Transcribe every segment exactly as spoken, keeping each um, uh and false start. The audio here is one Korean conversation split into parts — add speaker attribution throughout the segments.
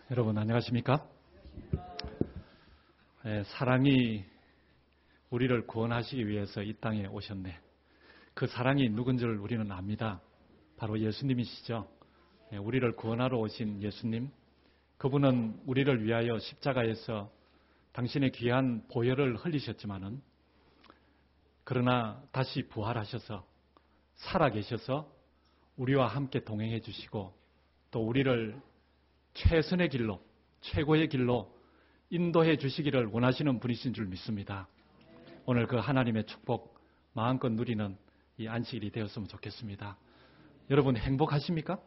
Speaker 1: 여러분 안녕하십니까? 네, 사랑이 우리를 구원하시기 위해서 이 땅에 오셨네. 그 사랑이 누군 줄 우리는 압니다. 바로 예수님이시죠. 네, 우리를 구원하러 오신 예수님. 그분은 우리를 위하여 십자가에서 당신의 귀한 보혈을 흘리셨지만은 그러나 다시 부활하셔서 살아계셔서 우리와 함께 동행해 주시고 또 우리를 최선의 길로, 최고의 길로 인도해 주시기를 원하시는 분이신 줄 믿습니다. 오늘 그 하나님의 축복 마음껏 누리는 이 안식일이 되었으면 좋겠습니다. 여러분 행복하십니까?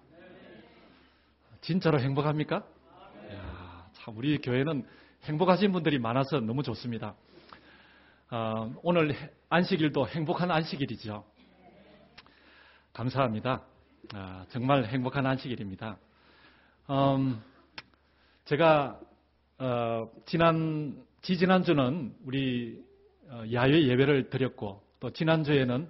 Speaker 1: 진짜로 행복합니까? 이야, 참 우리 교회는 행복하신 분들이 많아서 너무 좋습니다. 어, 오늘 안식일도 행복한 안식일이죠. 감사합니다. 아, 정말 행복한 안식일입니다. 음, 제가 어, 지난 지지난주는 우리 어, 야외 예배를 드렸고 또 지난주에는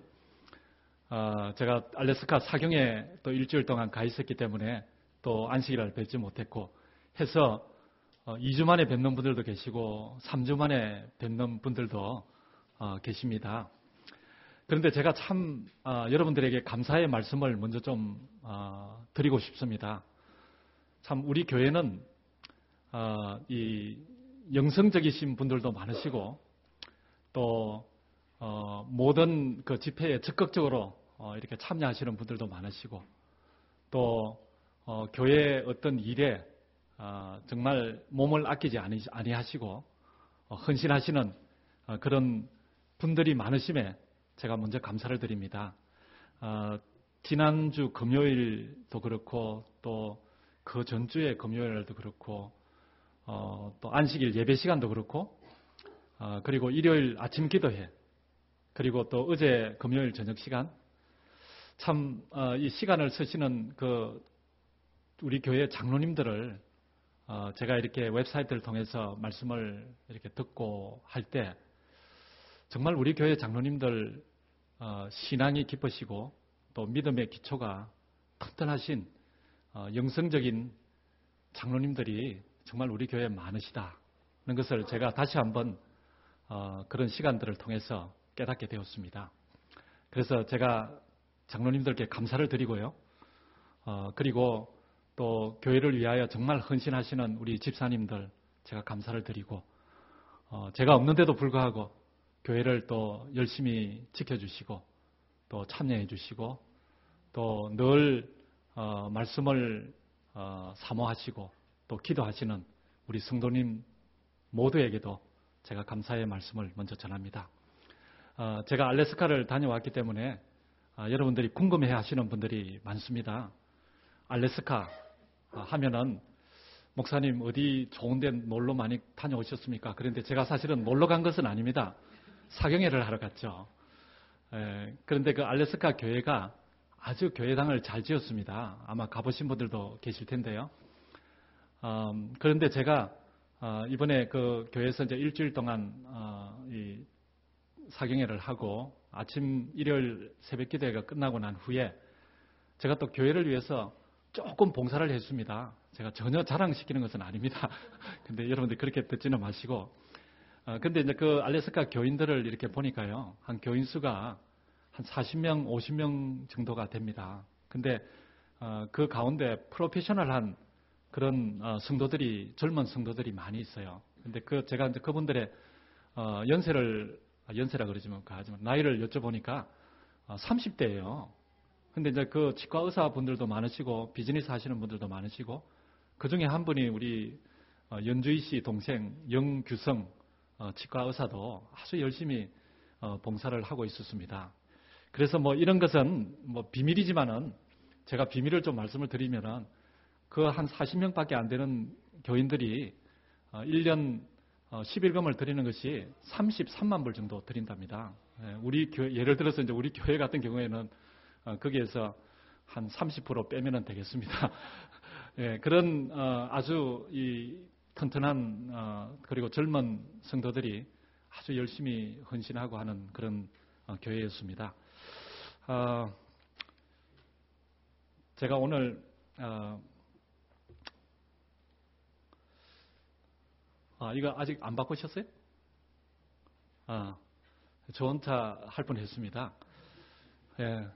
Speaker 1: 어, 제가 알래스카 사경에 또 일주일 동안 가 있었기 때문에 또 안식일을 뵙지 못했고 해서 어, 이 주 만에 뵙는 분들도 계시고 삼 주 만에 뵙는 분들도 어, 계십니다. 그런데 제가 참 어, 여러분들에게 감사의 말씀을 먼저 좀 어, 드리고 싶습니다. 참 우리 교회는 어, 이 영성적이신 분들도 많으시고 또 어, 모든 그 집회에 적극적으로 어, 이렇게 참여하시는 분들도 많으시고 또 어, 교회 어떤 일에 어, 정말 몸을 아끼지 아니, 아니하시고 어, 헌신하시는 어, 그런 분들이 많으심에 제가 먼저 감사를 드립니다. 어, 지난주 금요일도 그렇고 또 그 전주에 금요일도 그렇고 어, 또 안식일 예배 시간도 그렇고 어, 그리고 일요일 아침 기도회 그리고 또 어제 금요일 저녁 시간 참 이 어, 시간을 쓰시는 그 우리 교회 장로님들을 어, 제가 이렇게 웹사이트를 통해서 말씀을 이렇게 듣고 할 때 정말 우리 교회 장로님들 어, 신앙이 깊으시고 또 믿음의 기초가 튼튼하신 어, 영성적인 장로님들이 정말 우리 교회에 많으시다는 것을 제가 다시 한번 어, 그런 시간들을 통해서 깨닫게 되었습니다. 그래서 제가 장로님들께 감사를 드리고요. 어, 그리고 또 교회를 위하여 정말 헌신하시는 우리 집사님들 제가 감사를 드리고 어, 제가 없는데도 불구하고 교회를 또 열심히 지켜주시고 또 참여해 주시고 또 늘 어, 말씀을 어, 사모하시고 또 기도하시는 우리 성도님 모두에게도 제가 감사의 말씀을 먼저 전합니다. 어, 제가 알래스카를 다녀왔기 때문에 어, 여러분들이 궁금해 하시는 분들이 많습니다. 알래스카 하면은 목사님 어디 좋은 데 놀러 많이 다녀오셨습니까? 그런데 제가 사실은 놀러 간 것은 아닙니다. 사경회를 하러 갔죠. 에, 그런데 그 알래스카 교회가 아주 교회당을 잘 지었습니다. 아마 가보신 분들도 계실 텐데요. 음, 그런데 제가 어, 이번에 그 교회에서 이제 일주일 동안 어, 이 사경회를 하고 아침 일요일 새벽 기도회가 끝나고 난 후에 제가 또 교회를 위해서 조금 봉사를 했습니다. 제가 전혀 자랑시키는 것은 아닙니다. 근데 여러분들 그렇게 듣지는 마시고 어, 근데 이제 그 알래스카 교인들을 이렇게 보니까요. 한 교인 수가 한 사십 명, 오십 명 정도가 됩니다. 근데 어, 그 가운데 프로페셔널한 그런 어, 성도들이 젊은 성도들이 많이 있어요. 근데 그 제가 이제 그분들의 어, 연세를 연세라 그러지만 하지만 나이를 여쭤보니까 어, 삼십 대예요. 근데 이제 그 치과 의사 분들도 많으시고 비즈니스 하시는 분들도 많으시고 그 중에 한 분이 우리 어, 연주희 씨 동생 영규성 어, 치과 의사도 아주 열심히 어, 봉사를 하고 있었습니다. 그래서 뭐 이런 것은 뭐 비밀이지만은 제가 비밀을 좀 말씀을 드리면은 그 한 사십 명밖에 안 되는 교인들이 어, 일 년 어, 십일금을 드리는 것이 삼십삼만 불 정도 드린답니다. 예, 우리 교 예를 들어서 이제 우리 교회 같은 경우에는 어, 거기에서 한 삼십 퍼센트 빼면은 되겠습니다. 예, 그런 어, 아주 이 튼튼한 어, 그리고 젊은 성도들이 아주 열심히 헌신하고 하는 그런 어, 교회였습니다. 어, 제가 오늘 어, 아, 이거 아직 안 바꾸셨어요? 아, 저 혼자 할 뻔했습니다. 예.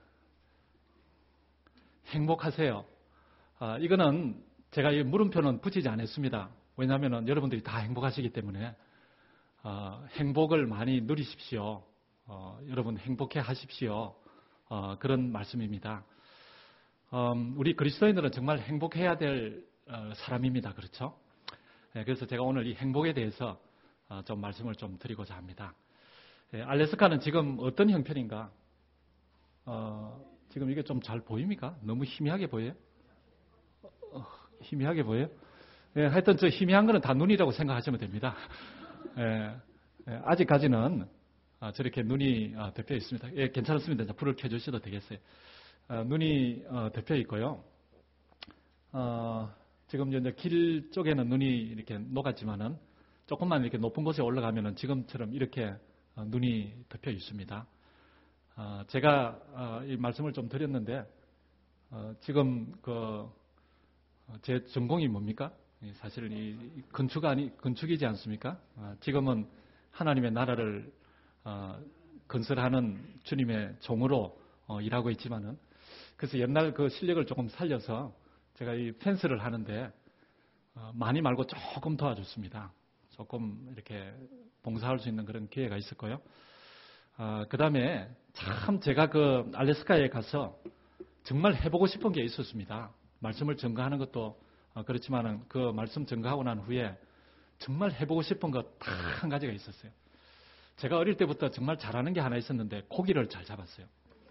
Speaker 1: 행복하세요. 아, 이거는 제가 이 물음표는 붙이지 않았습니다. 왜냐하면 여러분들이 다 행복하시기 때문에 어, 행복을 많이 누리십시오. 어, 여러분 행복해 하십시오. 어, 그런 말씀입니다. 음, 우리 그리스도인들은 정말 행복해야 될 어, 사람입니다. 그렇죠? 네, 그래서 제가 오늘 이 행복에 대해서 어, 좀 말씀을 좀 드리고자 합니다. 예, 알래스카는 지금 어떤 형편인가? 어, 지금 이게 좀 잘 보입니까? 너무 희미하게 보여요? 어, 희미하게 보여요? 예, 하여튼 저 희미한 거는 다 눈이라고 생각하시면 됩니다. 예, 예, 아직까지는 아, 저렇게 눈이 아, 덮여 있습니다. 예, 괜찮습니다. 이제 불을 켜주셔도 되겠어요. 아, 눈이 어, 덮여 있고요. 어, 지금 이제 길 쪽에는 눈이 이렇게 녹았지만은 조금만 이렇게 높은 곳에 올라가면은 지금처럼 이렇게 어, 눈이 덮여 있습니다. 어, 제가 어, 이 말씀을 좀 드렸는데 어, 지금 그 제 전공이 뭡니까? 사실 이 건축 아니 건축이지 않습니까? 어, 지금은 하나님의 나라를 어, 건설하는 주님의 종으로 어, 일하고 있지만은 그래서 옛날 그 실력을 조금 살려서 제가 이 펜스를 하는데 어, 많이 말고 조금 도와줬습니다. 조금 이렇게 봉사할 수 있는 그런 기회가 있을 거예요. 어, 그 다음에 참 제가 그 알래스카에 가서 정말 해보고 싶은 게 있었습니다. 말씀을 전가하는 것도 어, 그렇지만은 그 말씀 전가하고 난 후에 정말 해보고 싶은 것 딱 한 가지가 있었어요. 제가 어릴 때부터 정말 잘하는 게 하나 있었는데 고기를 잘 잡았어요.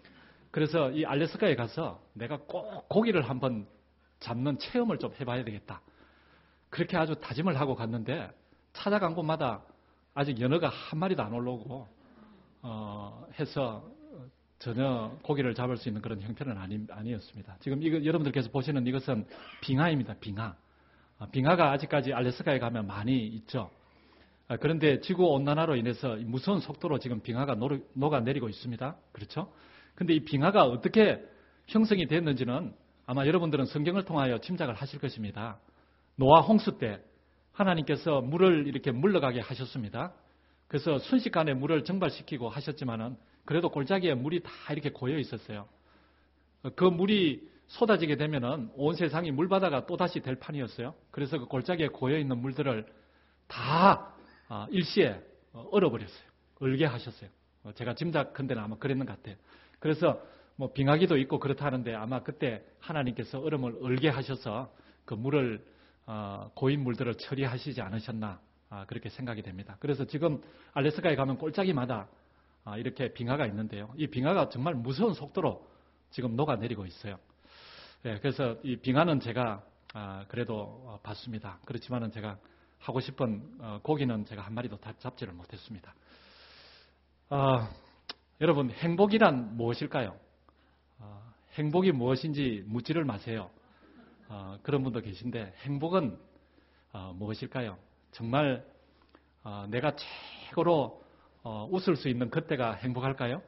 Speaker 1: 그래서 이 알래스카에 가서 내가 꼭 고기를 한번 잡는 체험을 좀 해봐야 되겠다. 그렇게 아주 다짐을 하고 갔는데 찾아간 곳마다 아직 연어가 한 마리도 안 올라오고 어, 해서 전혀 고기를 잡을 수 있는 그런 형편은 아니, 아니었습니다. 지금 이거 여러분들께서 보시는 이것은 빙하입니다. 빙하. 어, 빙하가 아직까지 알래스카에 가면 많이 있죠. 어, 그런데 지구온난화로 인해서 무서운 속도로 지금 빙하가 노, 녹아내리고 있습니다. 그렇죠? 근데 이 빙하가 어떻게 형성이 됐는지는 아마 여러분들은 성경을 통하여 짐작을 하실 것입니다. 노아 홍수 때 하나님께서 물을 이렇게 물러가게 하셨습니다. 그래서 순식간에 물을 증발시키고 하셨지만은 그래도 골짜기에 물이 다 이렇게 고여 있었어요. 그 물이 쏟아지게 되면은 온 세상이 물바다가 또다시 될 판이었어요. 그래서 그 골짜기에 고여 있는 물들을 다 일시에 얼어버렸어요. 얼게 하셨어요. 제가 짐작컨대는 아마 그랬는 것 같아요. 그래서 뭐 빙하기도 있고 그렇다는데 아마 그때 하나님께서 얼음을 얼게 하셔서 그 물을 고인 물들을 처리하시지 않으셨나 그렇게 생각이 됩니다. 그래서 지금 알래스카에 가면 골짜기마다 이렇게 빙하가 있는데요. 이 빙하가 정말 무서운 속도로 지금 녹아내리고 있어요. 네, 그래서 이 빙하는 제가 그래도 봤습니다. 그렇지만은 제가 하고 싶은 고기는 제가 한 마리도 잡지를 못했습니다. 어, 여러분 행복이란 무엇일까요? 어, 행복이 무엇인지 묻지를 마세요. 어, 그런 분도 계신데 행복은 어, 무엇일까요? 정말 어, 내가 최고로 어, 웃을 수 있는 그때가 행복할까요?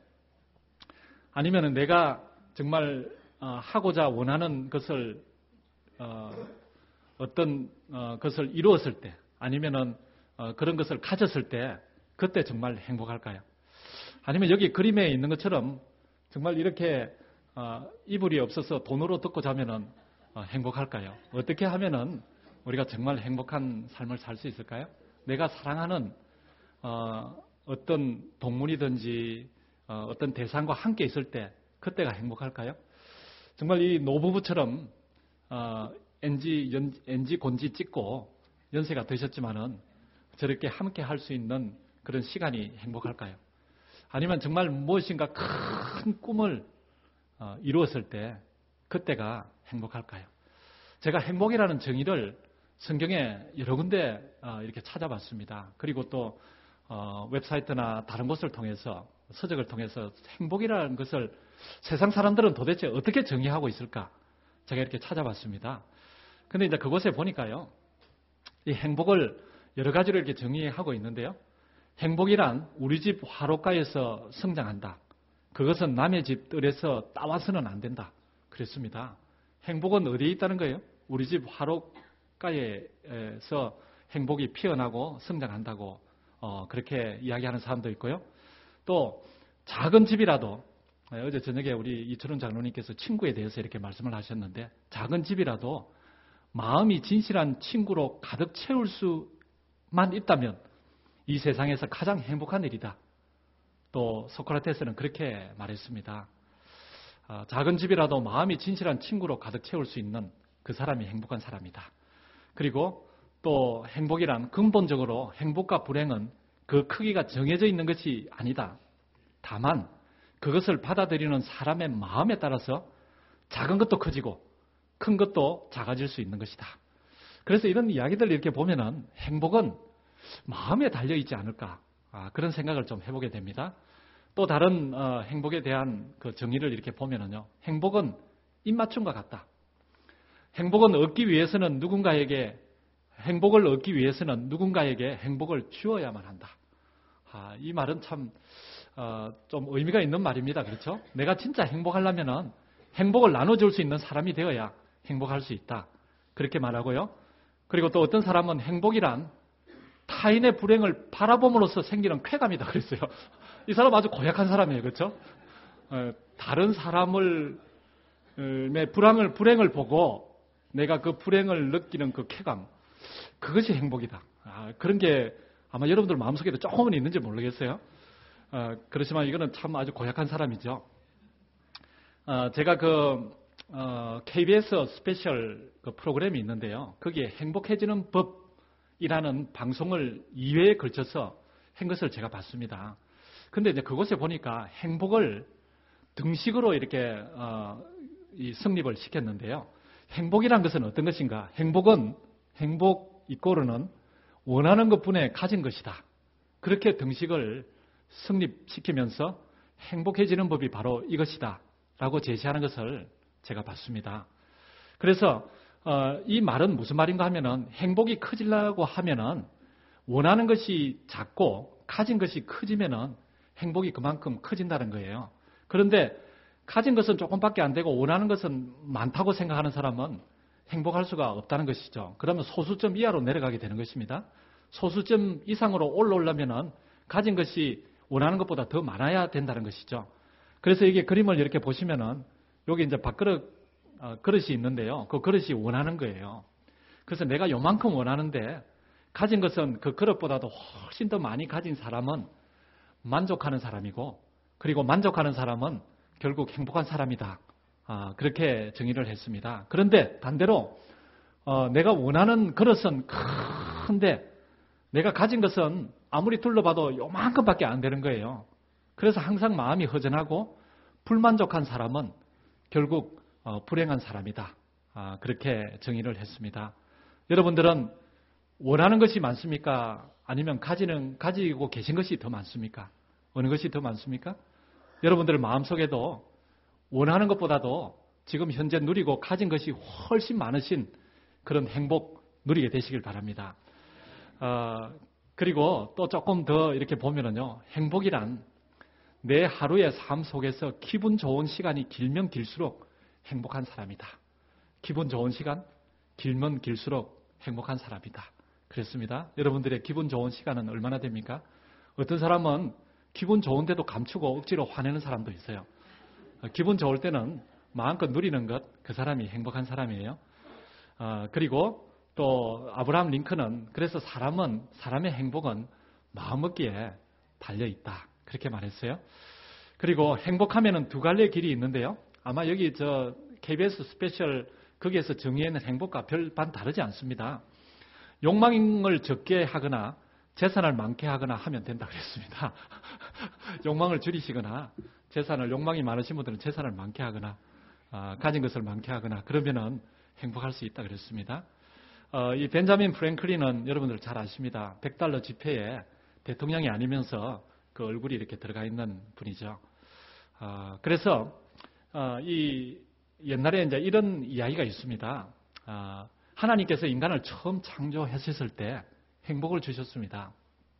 Speaker 1: 아니면 내가 정말 어, 하고자 원하는 것을 어, 어떤 어, 것을 이루었을 때 아니면은 어, 그런 것을 가졌을 때 그때 정말 행복할까요? 아니면 여기 그림에 있는 것처럼 정말 이렇게 어, 이불이 없어서 돈으로 덮고 자면은 어, 행복할까요? 어떻게 하면은 우리가 정말 행복한 삶을 살 수 있을까요? 내가 사랑하는 어, 어떤 동물이든지 어, 어떤 대상과 함께 있을 때 그때가 행복할까요? 정말 이 노부부처럼 어, 엔지, 연, 엔지 곤지 찍고 연세가 드셨지만은 저렇게 함께 할 수 있는 그런 시간이 행복할까요? 아니면 정말 무엇인가 큰 꿈을 어, 이루었을 때 그때가 행복할까요? 제가 행복이라는 정의를 성경에 여러 군데 어, 이렇게 찾아봤습니다. 그리고 또 어, 웹사이트나 다른 곳을 통해서 서적을 통해서 행복이라는 것을 세상 사람들은 도대체 어떻게 정의하고 있을까? 제가 이렇게 찾아봤습니다. 근데 이제 그곳에 보니까요, 이 행복을 여러 가지로 이렇게 정의하고 있는데요. 행복이란 우리 집 화롯가에서 성장한다. 그것은 남의 집 뜰에서 따와서는 안 된다. 그랬습니다. 행복은 어디에 있다는 거예요? 우리 집 화롯가에서 행복이 피어나고 성장한다고 어, 그렇게 이야기하는 사람도 있고요. 또 작은 집이라도 어제 저녁에 우리 이철훈 장로님께서 친구에 대해서 이렇게 말씀을 하셨는데 작은 집이라도 마음이 진실한 친구로 가득 채울 수만 있다면 이 세상에서 가장 행복한 일이다. 또 소크라테스는 그렇게 말했습니다. 어, 작은 집이라도 마음이 진실한 친구로 가득 채울 수 있는 그 사람이 행복한 사람이다. 그리고 또 행복이란 근본적으로 행복과 불행은 그 크기가 정해져 있는 것이 아니다. 다만 그것을 받아들이는 사람의 마음에 따라서 작은 것도 커지고 큰 것도 작아질 수 있는 것이다. 그래서 이런 이야기들을 이렇게 보면은 행복은 마음에 달려있지 않을까 아, 그런 생각을 좀 해보게 됩니다. 또 다른 어, 행복에 대한 그 정의를 이렇게 보면은요, 행복은 입맞춤과 같다. 행복은 얻기 위해서는 누군가에게 행복을 얻기 위해서는 누군가에게 행복을 주어야만 한다. 아, 이 말은 참 어, 좀 의미가 있는 말입니다. 그렇죠? 내가 진짜 행복하려면은 행복을 나눠줄 수 있는 사람이 되어야 행복할 수 있다. 그렇게 말하고요. 그리고 또 어떤 사람은 행복이란 타인의 불행을 바라봄으로써 생기는 쾌감이다 그랬어요. 이 사람 아주 고약한 사람이에요. 그렇죠? 어, 다른 사람을 의 불행을, 불행을 보고 내가 그 불행을 느끼는 그 쾌감, 그것이 행복이다. 아, 그런 게 아마 여러분들 마음속에도 조금은 있는지 모르겠어요. 어, 그렇지만 이거는 참 아주 고약한 사람이죠. 어, 제가 그 어, 케이비에스 스페셜 그 프로그램이 있는데요. 거기에 행복해지는 법이라는 방송을 이 회에 걸쳐서 한 것을 제가 봤습니다. 근데 이제 그곳에 보니까 행복을 등식으로 이렇게 어, 이 성립을 시켰는데요. 행복이란 것은 어떤 것인가? 행복은 행복 이꼬르는 원하는 것분에 가진 것이다. 그렇게 등식을 성립시키면서 행복해지는 법이 바로 이것이다 라고 제시하는 것을 제가 봤습니다. 그래서 어, 이 말은 무슨 말인가 하면은 행복이 커지려고 하면은 원하는 것이 작고 가진 것이 커지면은 행복이 그만큼 커진다는 거예요. 그런데 가진 것은 조금밖에 안 되고 원하는 것은 많다고 생각하는 사람은 행복할 수가 없다는 것이죠. 그러면 소수점 이하로 내려가게 되는 것입니다. 소수점 이상으로 올라오려면은 가진 것이 원하는 것보다 더 많아야 된다는 것이죠. 그래서 이게 그림을 이렇게 보시면은 여기 이제 밥그릇 어, 그릇이 있는데요. 그 그릇이 원하는 거예요. 그래서 내가 요만큼 원하는데 가진 것은 그 그릇보다도 훨씬 더 많이 가진 사람은 만족하는 사람이고, 그리고 만족하는 사람은 결국 행복한 사람이다. 아, 그렇게 정의를 했습니다. 그런데 반대로 어, 내가 원하는 그릇은 큰데 내가 가진 것은 아무리 둘러봐도 요만큼밖에 안 되는 거예요. 그래서 항상 마음이 허전하고 불만족한 사람은 결국 어, 불행한 사람이다. 아, 그렇게 정의를 했습니다. 여러분들은 원하는 것이 많습니까? 아니면 가지는, 가지고 계신 것이 더 많습니까? 어느 것이 더 많습니까? 여러분들 마음속에도 원하는 것보다도 지금 현재 누리고 가진 것이 훨씬 많으신 그런 행복 누리게 되시길 바랍니다. 어, 그리고 또 조금 더 이렇게 보면은요, 행복이란 내 하루의 삶 속에서 기분 좋은 시간이 길면 길수록 행복한 사람이다. 기분 좋은 시간, 길면 길수록 행복한 사람이다. 그렇습니다. 여러분들의 기분 좋은 시간은 얼마나 됩니까? 어떤 사람은 기분 좋은데도 감추고 억지로 화내는 사람도 있어요. 기분 좋을 때는 마음껏 누리는 것, 그 사람이 행복한 사람이에요. 어, 그리고 또 아브라함 링컨은 그래서 사람은 사람의 행복은 마음먹기에 달려있다. 그렇게 말했어요. 그리고 행복하면은 두 갈래의 길이 있는데요. 아마 여기 저 케이비에스 스페셜 거기에서 정의하는 행복과 별반 다르지 않습니다. 욕망을 적게 하거나 재산을 많게 하거나 하면 된다 그랬습니다. 욕망을 줄이시거나 재산을 욕망이 많으신 분들은 재산을 많게 하거나 어, 가진 것을 많게 하거나 그러면은 행복할 수 있다 그랬습니다. 어, 이 벤자민 프랭클린은 여러분들 잘 아십니다. 백 달러 지폐에 대통령이 아니면서 그 얼굴이 이렇게 들어가 있는 분이죠. 어, 그래서 어, 이 옛날에 이제 이런 이야기가 있습니다. 어, 하나님께서 인간을 처음 창조하셨을 때 행복을 주셨습니다.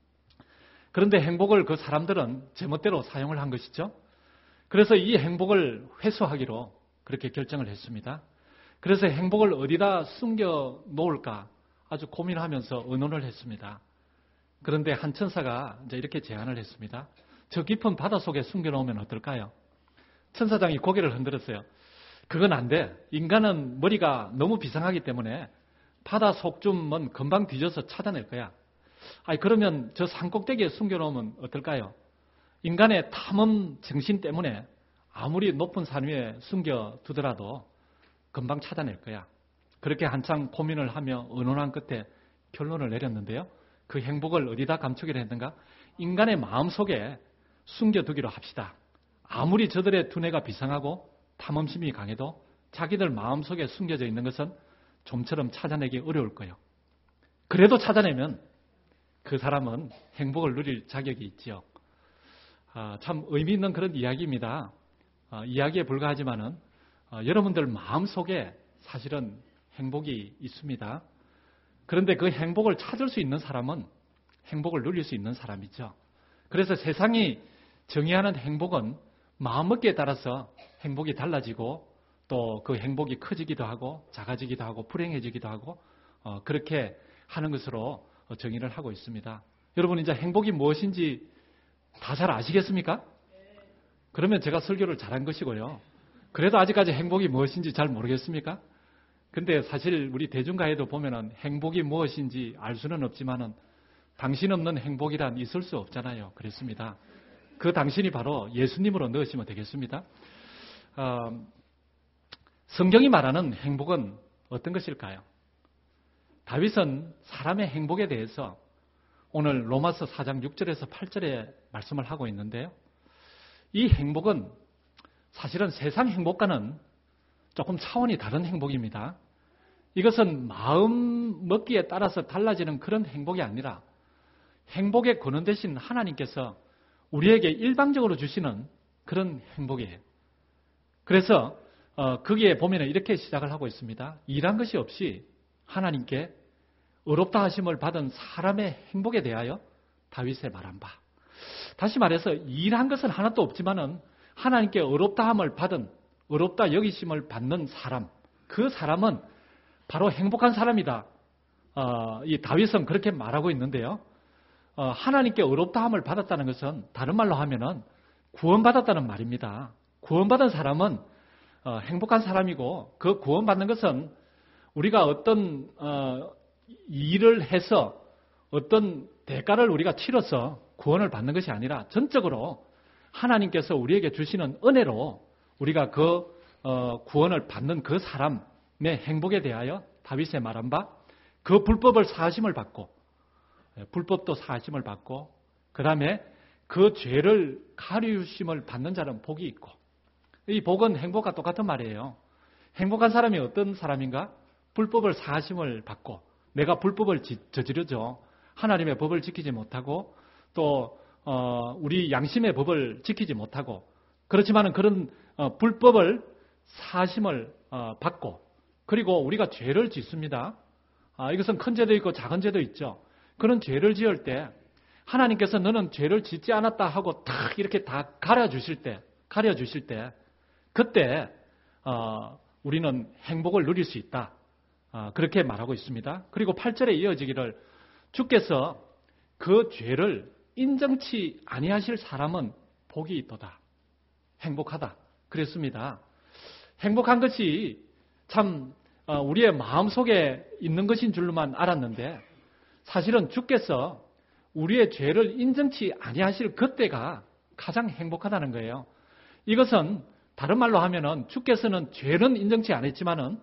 Speaker 1: 그런데 행복을 그 사람들은 제멋대로 사용을 한 것이죠. 그래서 이 행복을 회수하기로 그렇게 결정을 했습니다. 그래서 행복을 어디다 숨겨 놓을까 아주 고민하면서 의논을 했습니다. 그런데 한 천사가 이제 이렇게 제안을 했습니다. 저 깊은 바다 속에 숨겨놓으면 어떨까요? 천사장이 고개를 흔들었어요. 그건 안 돼. 인간은 머리가 너무 비상하기 때문에 바다 속쯤은 금방 뒤져서 찾아낼 거야. 아니, 그러면 저 산꼭대기에 숨겨놓으면 어떨까요? 인간의 탐험 정신 때문에 아무리 높은 산 위에 숨겨두더라도 금방 찾아낼 거야. 그렇게 한참 고민을 하며 의논한 끝에 결론을 내렸는데요. 그 행복을 어디다 감추기로 했는가? 인간의 마음속에 숨겨두기로 합시다. 아무리 저들의 두뇌가 비상하고 탐험심이 강해도 자기들 마음속에 숨겨져 있는 것은 좀처럼 찾아내기 어려울 거예요. 그래도 찾아내면 그 사람은 행복을 누릴 자격이 있지요. 아, 참 의미 있는 그런 이야기입니다. 아, 이야기에 불과하지만은 아, 여러분들 마음속에 사실은 행복이 있습니다. 그런데 그 행복을 찾을 수 있는 사람은 행복을 누릴 수 있는 사람이죠. 그래서 세상이 정의하는 행복은 마음먹기에 따라서 행복이 달라지고 또 그 행복이 커지기도 하고 작아지기도 하고 불행해지기도 하고 어, 그렇게 하는 것으로 정의를 하고 있습니다. 여러분 이제 행복이 무엇인지 다 잘 아시겠습니까? 그러면 제가 설교를 잘한 것이고요. 그래도 아직까지 행복이 무엇인지 잘 모르겠습니까? 근데 사실 우리 대중가에도 보면은 행복이 무엇인지 알 수는 없지만은 당신 없는 행복이란 있을 수 없잖아요. 그랬습니다. 그 당신이 바로 예수님으로 넣으시면 되겠습니다. 어, 성경이 말하는 행복은 어떤 것일까요? 다윗은 사람의 행복에 대해서 오늘 로마서 사 장 육 절에서 팔 절에 말씀을 하고 있는데요. 이 행복은 사실은 세상 행복과는 조금 차원이 다른 행복입니다. 이것은 마음 먹기에 따라서 달라지는 그런 행복이 아니라 행복의 근원 되신 하나님께서 우리에게 일방적으로 주시는 그런 행복이에요. 그래서 어, 거기에 보면 이렇게 시작을 하고 있습니다. 일한 것이 없이 하나님께 의롭다 하심을 받은 사람의 행복에 대하여 다윗의 말한 바. 다시 말해서 일한 것은 하나도 없지만은 하나님께 의롭다함을 받은 의롭다 여기심을 받는 사람, 그 사람은 바로 행복한 사람이다. 어, 이 다윗은 그렇게 말하고 있는데요. 어, 하나님께 의롭다함을 받았다는 것은 다른 말로 하면은 구원받았다는 말입니다. 구원받은 사람은 어, 행복한 사람이고 그 구원받는 것은 우리가 어떤 어, 일을 해서 어떤 대가를 우리가 치러서 구원을 받는 것이 아니라 전적으로 하나님께서 우리에게 주시는 은혜로 우리가 그 어, 구원을 받는 그 사람의 행복에 대하여 다윗의 말한 바 그 불법을 사하심을 받고 불법도 사하심을 받고 그 다음에 그 죄를 가리우심을 받는 자는 복이 있고 이 복은 행복과 똑같은 말이에요. 행복한 사람이 어떤 사람인가? 불법을 사하심을 받고 내가 불법을 저지르죠. 하나님의 법을 지키지 못하고 또 어, 우리 양심의 법을 지키지 못하고 그렇지만은 그런 어, 불법을 사하심을 어, 받고 그리고 우리가 죄를 짓습니다. 아, 이것은 큰 죄도 있고 작은 죄도 있죠. 그런 죄를 지을 때 하나님께서 너는 죄를 짓지 않았다 하고 탁 이렇게 다 가려주실 때 가려주실 때 그때 어, 우리는 행복을 누릴 수 있다. 어, 그렇게 말하고 있습니다. 그리고 팔 절에 이어지기를 주께서 그 죄를 인정치 아니하실 사람은 복이 있도다. 행복하다. 그랬습니다. 행복한 것이 참 우리의 마음속에 있는 것인 줄로만 알았는데 사실은 주께서 우리의 죄를 인정치 아니하실 그때가 가장 행복하다는 거예요. 이것은 다른 말로 하면은 주께서는 죄는 인정치 않았지만은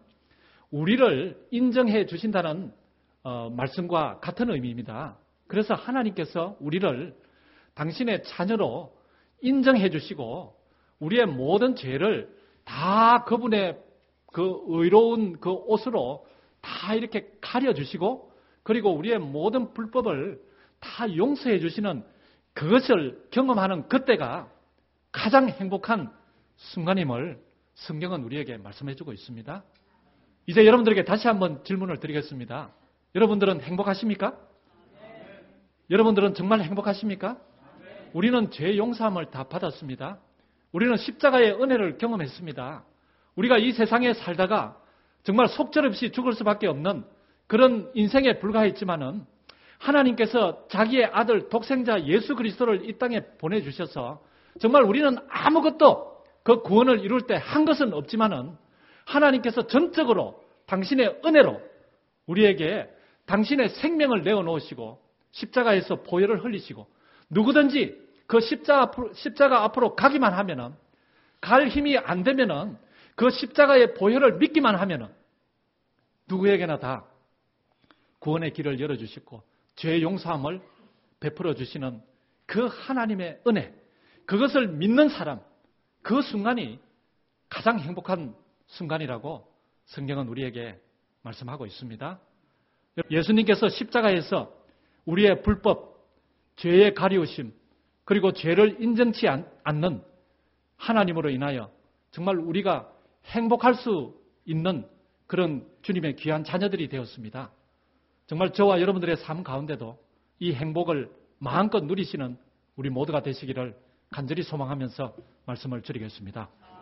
Speaker 1: 우리를 인정해 주신다는 어, 말씀과 같은 의미입니다. 그래서 하나님께서 우리를 당신의 자녀로 인정해 주시고 우리의 모든 죄를 다 그분의 그 의로운 그 옷으로 다 이렇게 가려주시고 그리고 우리의 모든 불법을 다 용서해 주시는 그것을 경험하는 그때가 가장 행복한 순간임을 성경은 우리에게 말씀해 주고 있습니다. 이제 여러분들에게 다시 한번 질문을 드리겠습니다. 여러분들은 행복하십니까? 네. 여러분들은 정말 행복하십니까? 네. 우리는 죄 용서함을 다 받았습니다. 우리는 십자가의 은혜를 경험했습니다. 우리가 이 세상에 살다가 정말 속절없이 죽을 수밖에 없는 그런 인생에 불과했지만은 하나님께서 자기의 아들 독생자 예수 그리스도를 이 땅에 보내주셔서 정말 우리는 아무것도 그 구원을 이룰 때 한 것은 없지만은 하나님께서 전적으로 당신의 은혜로 우리에게 당신의 생명을 내어놓으시고 십자가에서 보혈을 흘리시고 누구든지 그 십자가 앞으로, 십자가 앞으로 가기만 하면은 갈 힘이 안 되면은 그 십자가의 보혈을 믿기만 하면은 누구에게나 다 구원의 길을 열어주시고 죄 용서함을 베풀어 주시는 그 하나님의 은혜, 그것을 믿는 사람, 그 순간이 가장 행복한 순간이라고 성경은 우리에게 말씀하고 있습니다. 예수님께서 십자가에서 우리의 불법, 죄의 가리우심, 그리고 죄를 인정치 않는 하나님으로 인하여 정말 우리가 행복할 수 있는 그런 주님의 귀한 자녀들이 되었습니다. 정말 저와 여러분들의 삶 가운데도 이 행복을 마음껏 누리시는 우리 모두가 되시기를 간절히 소망하면서 말씀을 드리겠습니다.